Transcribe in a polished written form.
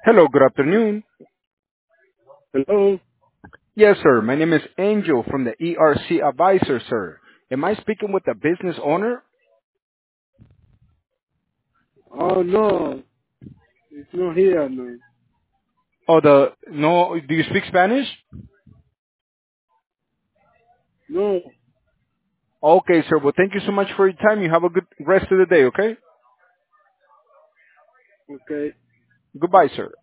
Hello, good afternoon. Hello? Yes, sir. My name is Angel from the ERC Advisor, sir. Am I speaking with the business owner? Oh, no. It's not here, man. Oh, no, do you speak Spanish? No. Okay, sir. Well, thank you so much for your time. You have a good rest of the day, okay? Okay. Goodbye, sir.